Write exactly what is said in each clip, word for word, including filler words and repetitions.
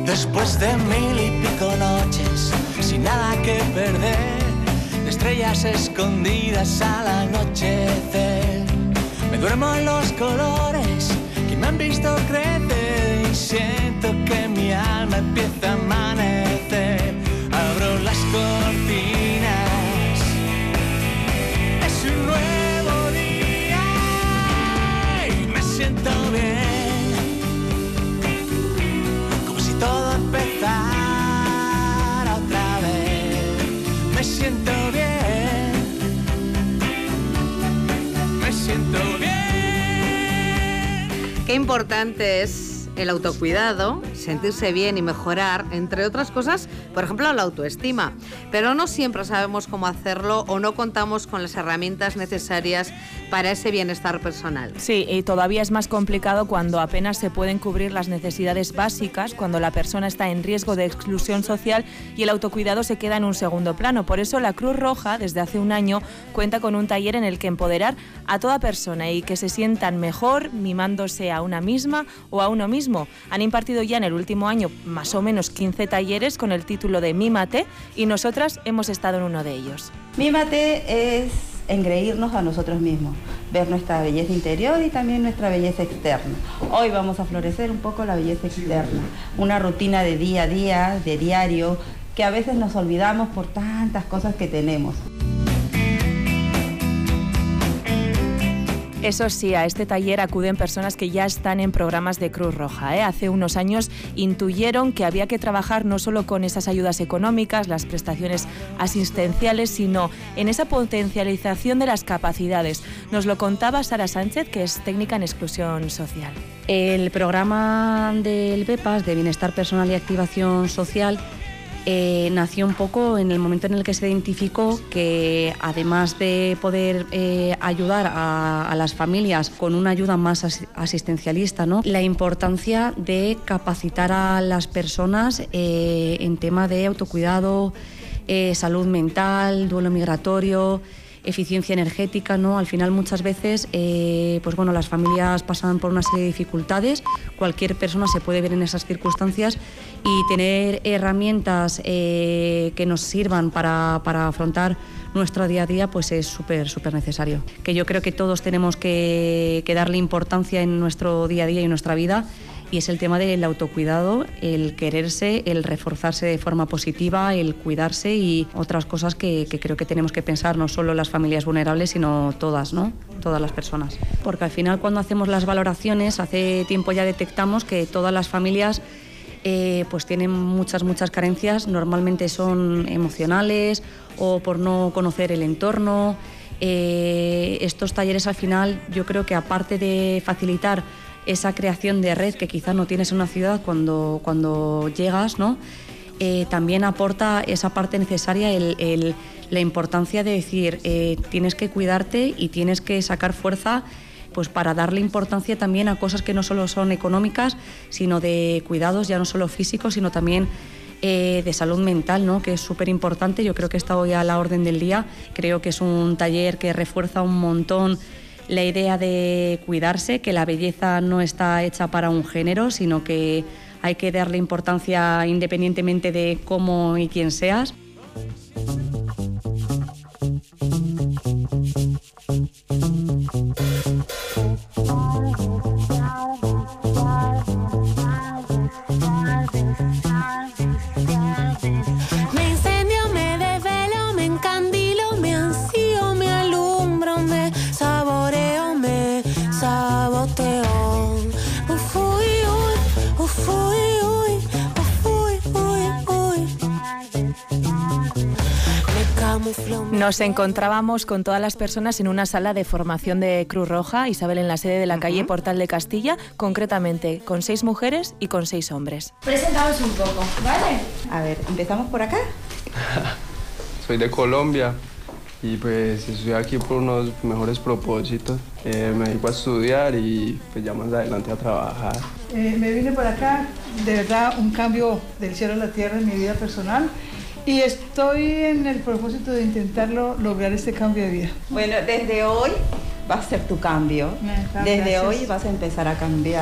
Después de mil y pico noches, sin nada que perder, de estrellas escondidas al anochecer, me duermo en los colores que me han visto crecer y siento que mi alma empieza a amanecer. Abro las cortinas, es un nuevo día y me siento bien, como si todo empezara otra vez. Me siento bien, me siento bien. Qué importante es el autocuidado, sentirse bien y mejorar, entre otras cosas, por ejemplo, la autoestima. Pero no siempre sabemos cómo hacerlo o no contamos con las herramientas necesarias para ese bienestar personal. Sí, y todavía es más complicado cuando apenas se pueden cubrir las necesidades básicas, cuando la persona está en riesgo de exclusión social y el autocuidado se queda en un segundo plano. Por eso la Cruz Roja, desde hace un año, cuenta con un taller en el que empoderar a toda persona y que se sientan mejor mimándose a una misma o a uno mismo. Han impartido ya en el último año más o menos quince talleres con el título de Mímate y nosotras hemos estado en uno de ellos. Mímate es engreírnos a nosotros mismos, ver nuestra belleza interior y también nuestra belleza externa. Hoy vamos a florecer un poco la belleza externa, una rutina de día a día, de diario, que a veces nos olvidamos por tantas cosas que tenemos. Eso sí, a este taller acuden personas que ya están en programas de Cruz Roja, ¿eh? Hace unos años intuyeron que había que trabajar no solo con esas ayudas económicas, las prestaciones asistenciales, sino en esa potencialización de las capacidades. Nos lo contaba Sara Sánchez, que es técnica en exclusión social. El programa del BEPAS, de Bienestar Personal y Activación Social, Eh, nació un poco en el momento en el que se identificó que, además de poder eh, ayudar a, a las familias con una ayuda más as- asistencialista, ¿no?, la importancia de capacitar a las personas eh, en tema de autocuidado, eh, salud mental, duelo migratorio, eficiencia energética, ¿no? Al final, muchas veces, eh, pues bueno, las familias pasan por una serie de dificultades. Cualquier persona se puede ver en esas circunstancias y tener herramientas eh, que nos sirvan para, para afrontar nuestro día a día, pues es súper, súper necesario. Que yo creo que todos tenemos que, que darle importancia en nuestro día a día y en nuestra vida. Y es el tema del autocuidado, el quererse, el reforzarse de forma positiva, el cuidarse y otras cosas que, que creo que tenemos que pensar, no solo las familias vulnerables, sino todas, ¿no? Todas las personas. Porque al final, cuando hacemos las valoraciones, hace tiempo ya detectamos que todas las familias eh, pues tienen muchas, muchas carencias, normalmente son emocionales o por no conocer el entorno. Eh, estos talleres, al final, yo creo que aparte de facilitar esa creación de red que quizás no tienes en una ciudad cuando, cuando llegas, ¿no? Eh, también aporta esa parte necesaria, el, el, la importancia de decir, eh, tienes que cuidarte y tienes que sacar fuerza, pues para darle importancia también a cosas que no solo son económicas, sino de cuidados, ya no solo físicos, sino también eh, de salud mental, ¿no?, que es súper importante. Yo creo que está hoy a la orden del día. Creo que es un taller que refuerza un montón la idea de cuidarse, que la belleza no está hecha para un género, sino que hay que darle importancia independientemente de cómo y quién seas. Nos encontrábamos con todas las personas en una sala de formación de Cruz Roja, Isabel, en la sede de la uh-huh. calle Portal de Castilla, concretamente con seis mujeres y con seis hombres. Presentaos un poco, ¿vale? A ver, ¿empezamos por acá? Soy de Colombia y pues estoy aquí por unos mejores propósitos. Eh, me dedico a estudiar y pues ya más adelante a trabajar. Eh, me vine por acá, de verdad, un cambio del cielo a la tierra en mi vida personal. Y estoy en el propósito de intentarlo lograr este cambio de vida. Bueno, desde hoy va a ser tu cambio. Ah, desde gracias. hoy vas a empezar a cambiar.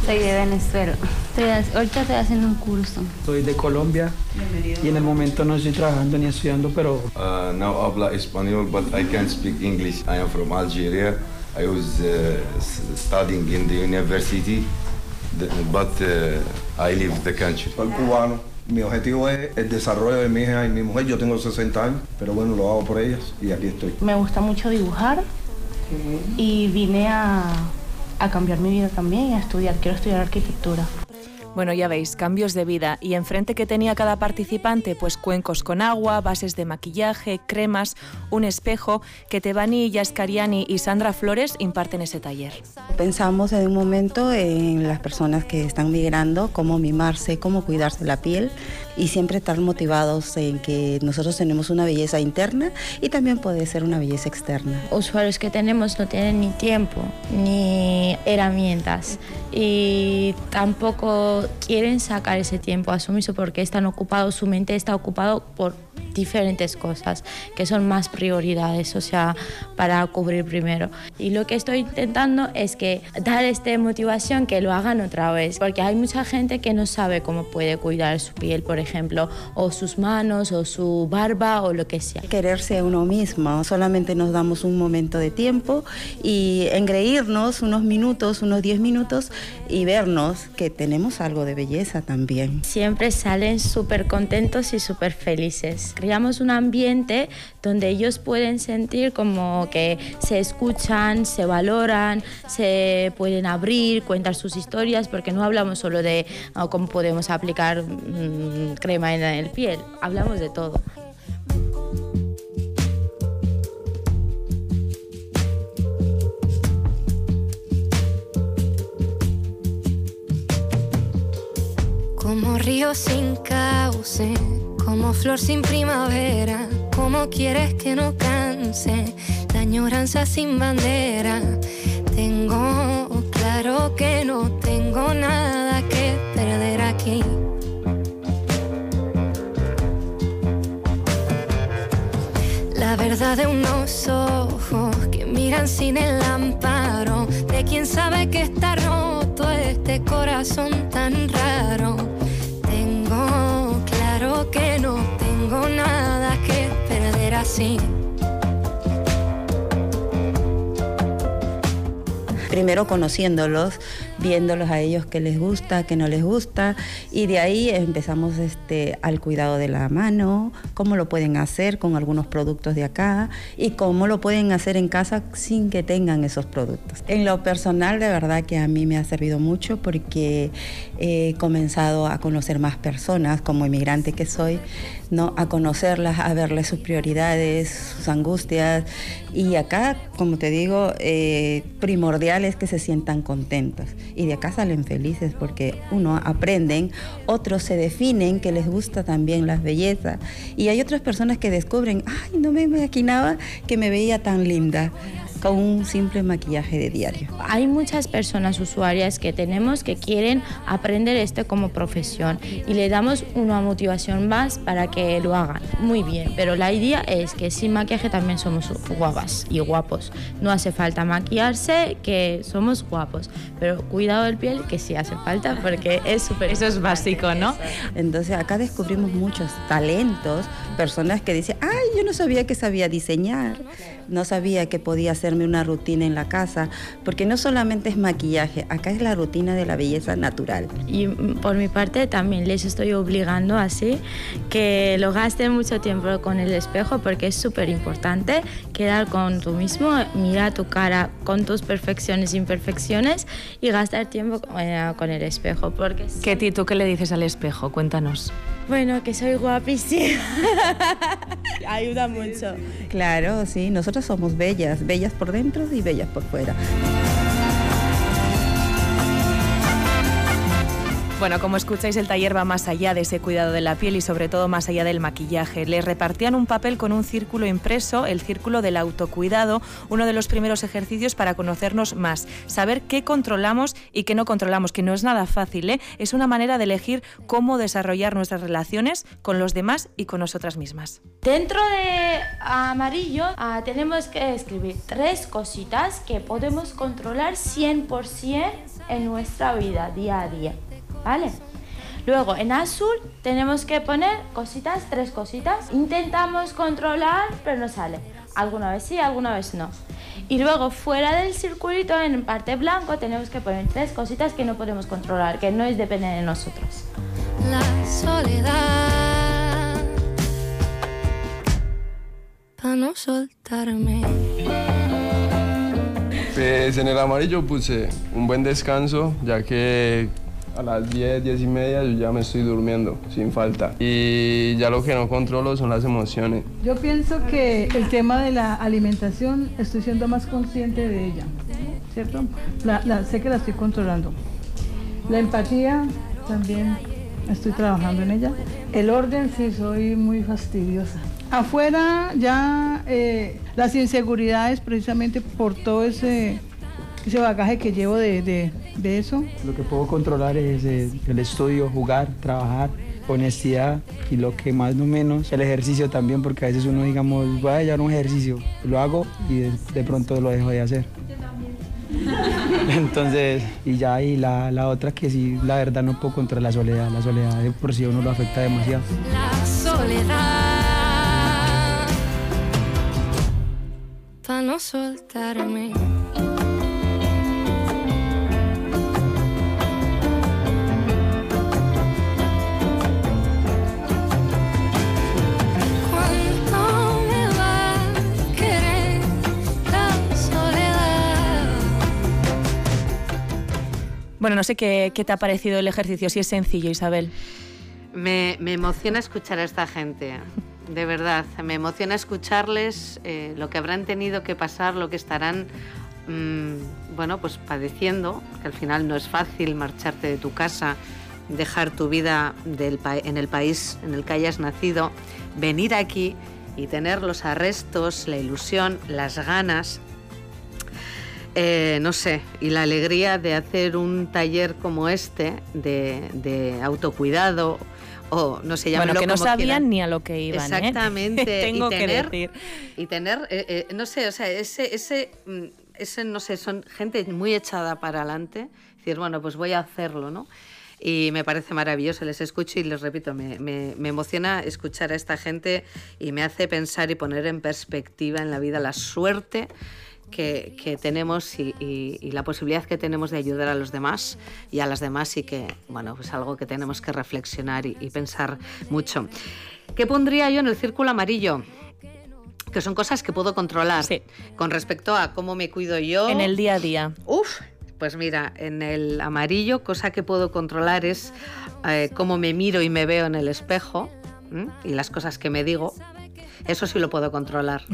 Soy de Venezuela. Estoy, ahorita estoy haciendo un curso. Soy de Colombia. Bienvenido. Y en el momento no estoy trabajando ni estudiando, pero... Uh, no habla español, but I can speak English. I am from Algeria. I was uh, studying in the university, but uh, I leave the country. Soy cubano. Mi objetivo es el desarrollo de mi hija y mi mujer. Yo tengo sesenta años, pero bueno, lo hago por ellas y aquí estoy. Me gusta mucho dibujar y vine a, a cambiar mi vida también y a estudiar. Quiero estudiar arquitectura. Bueno, ya veis, cambios de vida. Y enfrente que tenía cada participante, pues cuencos con agua, bases de maquillaje, cremas, un espejo, que Tebani, Yaskariani y Sandra Flores imparten ese taller. Pensamos en un momento en las personas que están migrando, cómo mimarse, cómo cuidarse la piel y siempre estar motivados en que nosotros tenemos una belleza interna y también puede ser una belleza externa. Usuarios que tenemos no tienen ni tiempo ni herramientas y tampoco quieren sacar ese tiempo a su mismo porque están ocupados, su mente está ocupado por diferentes cosas que son más prioridades, o sea, para cubrir primero. Y lo que estoy intentando es que dar esta motivación que lo hagan otra vez, porque hay mucha gente que no sabe cómo puede cuidar su piel, por ejemplo, o sus manos, o su barba, o lo que sea. Quererse a uno mismo, solamente nos damos un momento de tiempo y engreírnos unos minutos, unos diez minutos y vernos que tenemos algo de belleza también. Siempre salen súper contentos y súper felices. Creamos un ambiente donde ellos pueden sentir como que se escuchan, se valoran, se pueden abrir, cuentar sus historias, porque no hablamos solo de oh, cómo podemos aplicar mmm, crema en el piel, hablamos de todo. Como río sin cauce, como flor sin primavera, como quieres que no canse, la añoranza sin bandera. Tengo claro que no tengo nada que perder aquí. La verdad de unos ojos que miran sin el amparo de quien sabe que está roto este corazón tan raro. Tengo claro que no tengo nada que perder así. Primero conociéndolos, viéndolos a ellos qué les gusta, qué no les gusta, y de ahí empezamos este, al cuidado de la mano, cómo lo pueden hacer con algunos productos de acá y cómo lo pueden hacer en casa sin que tengan esos productos. En lo personal, de verdad que a mí me ha servido mucho porque he comenzado a conocer más personas, como inmigrante que soy, ¿no? A conocerlas, a verles sus prioridades, sus angustias, y acá, como te digo, eh, primordial es que se sientan contentos y de acá salen felices porque uno aprenden, otros se definen que les gusta también las bellezas y hay otras personas que descubren, ay, no me imaginaba que me veía tan linda con un simple maquillaje de diario. Hay muchas personas usuarias que tenemos que quieren aprender esto como profesión y le damos una motivación más para que lo hagan. Muy bien, pero la idea es que sin maquillaje también somos guapas y guapos. No hace falta maquillarse, que somos guapos, pero cuidado del piel que sí hace falta porque es súper... Eso es básico, ¿no? Entonces acá descubrimos muchos talentos, personas que dicen, ay, yo no sabía que sabía diseñar, no sabía que podía hacerme una rutina en la casa, porque no solamente es maquillaje, acá es la rutina de la belleza natural. Y por mi parte también les estoy obligando así que lo gasten mucho tiempo con el espejo porque es súper importante quedar con tú mismo, mirar tu cara con tus perfecciones e imperfecciones y gastar tiempo eh, con el espejo. Porque Ketty, ¿tú qué le dices al espejo? Cuéntanos. Bueno, que soy guapísima. Ayuda mucho. Claro, sí, nosotros somos bellas, bellas por dentro y bellas por fuera. Bueno, como escucháis, el taller va más allá de ese cuidado de la piel y sobre todo más allá del maquillaje. Les repartían un papel con un círculo impreso, el círculo del autocuidado, uno de los primeros ejercicios para conocernos más, saber qué controlamos y qué no controlamos, que no es nada fácil, ¿eh? Es una manera de elegir cómo desarrollar nuestras relaciones con los demás y con nosotras mismas. Dentro de amarillo uh, tenemos que escribir tres cositas que podemos controlar cien por ciento en nuestra vida día a día, ¿vale? Luego, en azul tenemos que poner cositas, tres cositas. Intentamos controlar, pero no sale. Alguna vez sí, alguna vez no. Y luego, fuera del circulito, en parte blanco, tenemos que poner tres cositas que no podemos controlar, que no es depende de nosotros. La soledad, para no soltarme. Pues en el amarillo puse un buen descanso, ya que a las diez, diez y media yo ya me estoy durmiendo, sin falta. Y ya lo que no controlo son las emociones. Yo pienso que el tema de la alimentación estoy siendo más consciente de ella, ¿cierto? La, la, sé que la estoy controlando. La empatía también estoy trabajando en ella. El orden sí, soy muy fastidiosa. Afuera ya eh, las inseguridades precisamente por todo ese... ese bagaje que llevo de, de, de eso. Lo que puedo controlar es eh, el estudio, jugar, trabajar, honestidad y lo que más no menos, el ejercicio también, porque a veces uno, digamos, voy a llevar un ejercicio, lo hago y de, de pronto lo dejo de hacer. Entonces, y ya y la, la otra que sí, la verdad no puedo contra la soledad, la soledad de por sí uno lo afecta demasiado. La soledad, para no soltarme. Bueno, no sé qué, qué te ha parecido el ejercicio, si es sencillo, Isabel. Me, me emociona escuchar a esta gente, de verdad. Me emociona escucharles eh, lo que habrán tenido que pasar, lo que estarán, mmm, bueno, pues padeciendo, que al final no es fácil marcharte de tu casa, dejar tu vida del pa- en el país en el que hayas nacido, venir aquí y tener los arrestos, la ilusión, las ganas... Eh, no sé, y la alegría de hacer un taller como este de, de autocuidado o no sé, llámenlo bueno, que no como sabían quieran. Ni a lo que iban. Exactamente. ¿eh? Tengo y tener, que decir. Y tener, eh, eh, no sé, o sea, ese, ese, ese, no sé, son gente muy echada para adelante. Decir, bueno, pues voy a hacerlo, ¿no? Y me parece maravilloso, les escucho y les repito, me, me, me emociona escuchar a esta gente y me hace pensar y poner en perspectiva en la vida la suerte Que, que tenemos y, y, y la posibilidad que tenemos de ayudar a los demás y a las demás y que, bueno, pues algo que tenemos que reflexionar y, y pensar mucho. ¿Qué pondría yo en el círculo amarillo? Que son cosas que puedo controlar. Sí. Con respecto a cómo me cuido yo. En el día a día. Uf, pues mira, en el amarillo, cosa que puedo controlar es eh, cómo me miro y me veo en el espejo, ¿m? Y las cosas que me digo. Eso sí lo puedo controlar.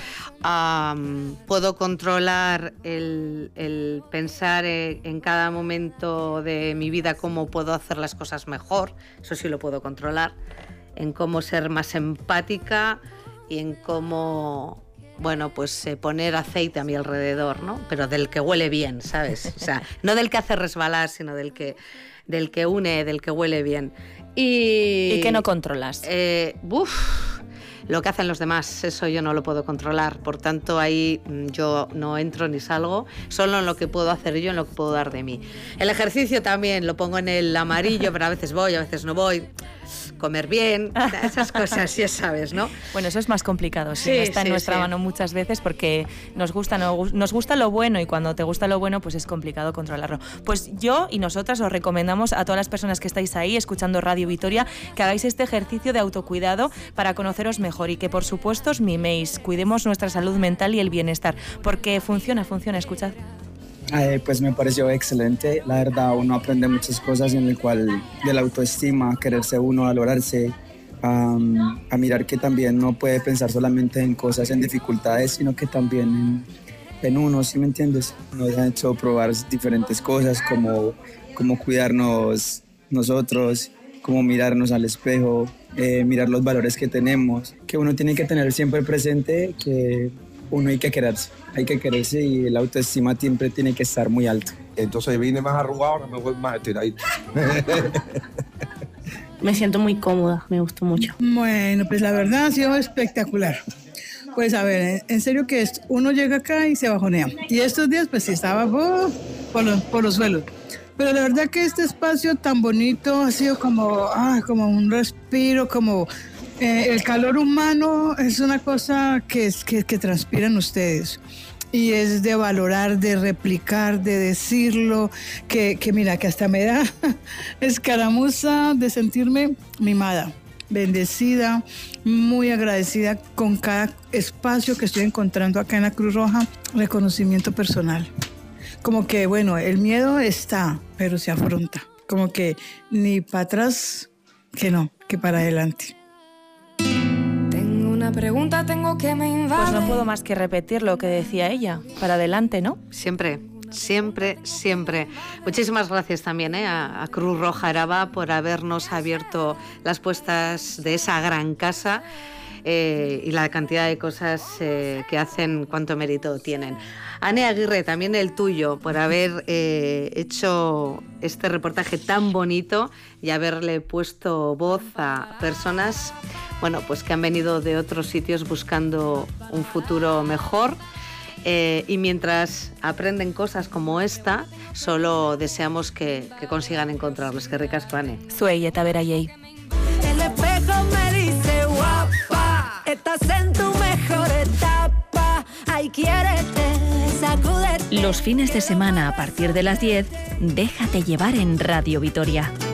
um, puedo controlar el, el pensar en cada momento de mi vida cómo puedo hacer las cosas mejor. Eso sí lo puedo controlar. En cómo ser más empática y en cómo, bueno, pues eh, poner aceite a mi alrededor, ¿no? Pero del que huele bien, ¿sabes? O sea, no del que hace resbalar, sino del que, del que une, del que huele bien. Y, ¿Y qué no controlas? Eh, uf, lo que hacen los demás, eso yo no lo puedo controlar. Por tanto, ahí yo no entro ni salgo, solo en lo que puedo hacer yo, en lo que puedo dar de mí. El ejercicio también lo pongo en el amarillo, pero a veces voy, a veces no voy. Comer bien, esas cosas, ya sabes, ¿no? Bueno, eso es más complicado, sí, sí no está sí, en nuestra sí. mano muchas veces porque nos gusta, nos gusta lo bueno y cuando te gusta lo bueno, pues es complicado controlarlo. Pues yo y nosotras os recomendamos a todas las personas que estáis ahí escuchando Radio Vitoria que hagáis este ejercicio de autocuidado para conoceros mejor y que por supuesto os miméis, cuidemos nuestra salud mental y el bienestar, porque funciona, funciona, escuchad. Eh, pues me pareció excelente, la verdad uno aprende muchas cosas en el cual de la autoestima, quererse uno, valorarse, um, a mirar que también no puede pensar solamente en cosas, en dificultades, sino que también en, en uno, ¿sí me entiendes? Nos ha hecho probar diferentes cosas como, como cuidarnos nosotros, como mirarnos al espejo, eh, mirar los valores que tenemos, que uno tiene que tener siempre presente que uno hay que quererse, hay que quererse y la autoestima siempre tiene que estar muy alto. Entonces vine más arrugado, ahora me voy más estiradito. Me siento muy cómoda, me gustó mucho. Bueno, pues la verdad ha sido espectacular. Pues a ver, en serio que uno llega acá y se bajonea. Y estos días pues sí estaba... Oh, por los, por los suelos. Pero la verdad que este espacio tan bonito ha sido como, ah, como un respiro, como eh, el calor humano es una cosa que, que, que transpiran ustedes. Y es de valorar, de replicar, de decirlo, que, que mira, que hasta me da escaramuza de sentirme mimada, bendecida, muy agradecida con cada espacio que estoy encontrando acá en la Cruz Roja, reconocimiento personal. Como que, bueno, el miedo está, pero se afronta. Como que ni para atrás, que no, que para adelante. Tengo una pregunta, tengo que me invade. Pues no puedo más que repetir lo que decía ella. Para adelante, ¿no? Siempre, siempre, siempre. Muchísimas gracias también ¿eh? a, a Cruz Roja Araba por habernos abierto las puertas de esa gran casa. Eh, y la cantidad de cosas eh, que hacen, cuánto mérito tienen. Ane Aguirre, también el tuyo, por haber eh, hecho este reportaje tan bonito y haberle puesto voz a personas, bueno, pues que han venido de otros sitios buscando un futuro mejor. Eh, y mientras aprenden cosas como esta, solo deseamos que, que consigan encontrarlos. Que ricas, Ane. Zuei eta beraiei. El espejo me dice guapa, estás en tu mejor etapa. Ay, quiérete, sacúdete. Los fines de semana a partir de las diez, déjate llevar en Radio Vitoria.